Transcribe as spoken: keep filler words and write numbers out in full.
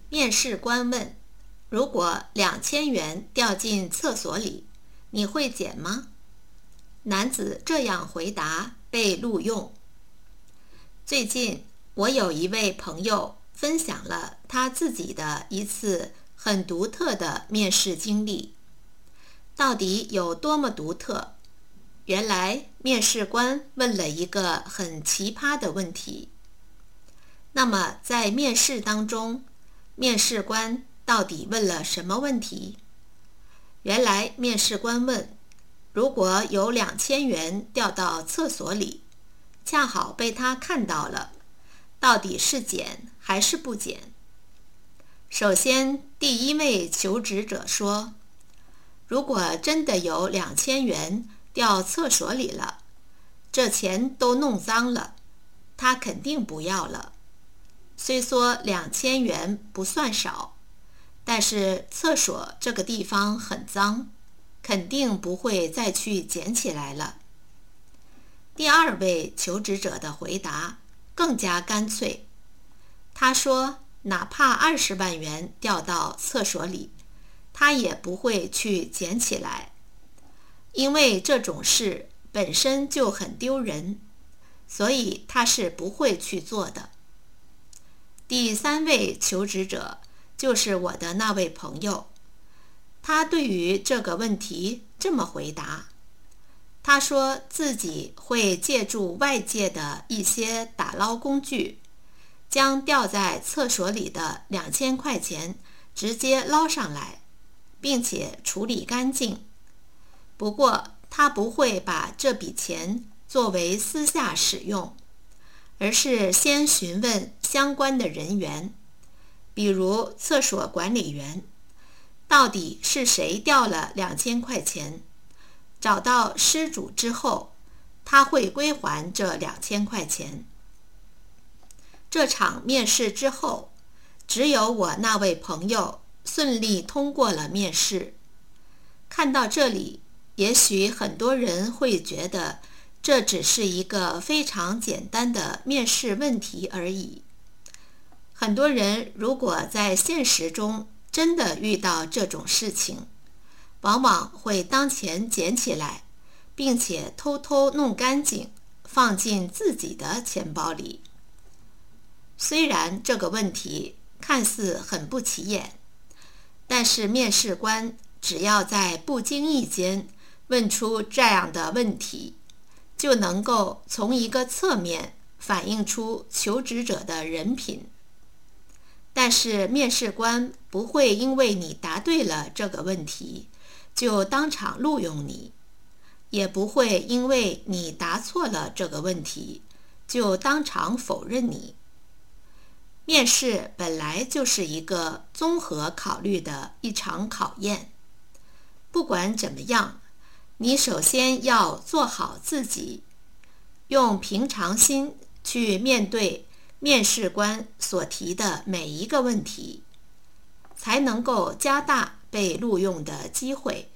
面试官问：如果两千元掉进厕所里，你会捡吗？男子这样回答被录用。最近，我有一位朋友分享了他自己的一次很独特的面试经历。到底有多么独特？原来面试官问了一个很奇葩的问题。那么在面试当中，面试官到底问了什么问题？原来面试官问：如果有两千元掉到厕所里，恰好被他看到了，到底是捡还是不捡？首先，第一位求职者说：如果真的有两千元掉厕所里了，这钱都弄脏了，他肯定不要了。虽说两千元不算少，但是厕所这个地方很脏，肯定不会再去捡起来了。第二位求职者的回答更加干脆，他说哪怕二十万元掉到厕所里，他也不会去捡起来，因为这种事本身就很丢人，所以他是不会去做的。第三位求职者就是我的那位朋友，他对于这个问题这么回答，他说自己会借助外界的一些打捞工具，将掉在厕所里的两千块钱直接捞上来，并且处理干净。不过他不会把这笔钱作为私下使用，而是先询问相关的人员，比如厕所管理员，到底是谁掉了两千块钱，找到失主之后，他会归还这两千块钱。这场面试之后，只有我那位朋友顺利通过了面试。看到这里，也许很多人会觉得这只是一个非常简单的面试问题而已。很多人如果在现实中真的遇到这种事情，往往会当前捡起来，并且偷偷弄干净，放进自己的钱包里。虽然这个问题看似很不起眼，但是面试官只要在不经意间问出这样的问题，就能够从一个侧面反映出求职者的人品。但是面试官不会因为你答对了这个问题，就当场录用你，也不会因为你答错了这个问题，就当场否认你。面试本来就是一个综合考虑的一场考验。不管怎么样，你首先要做好自己，用平常心去面对面试官所提的每一个问题，才能够加大被录用的机会。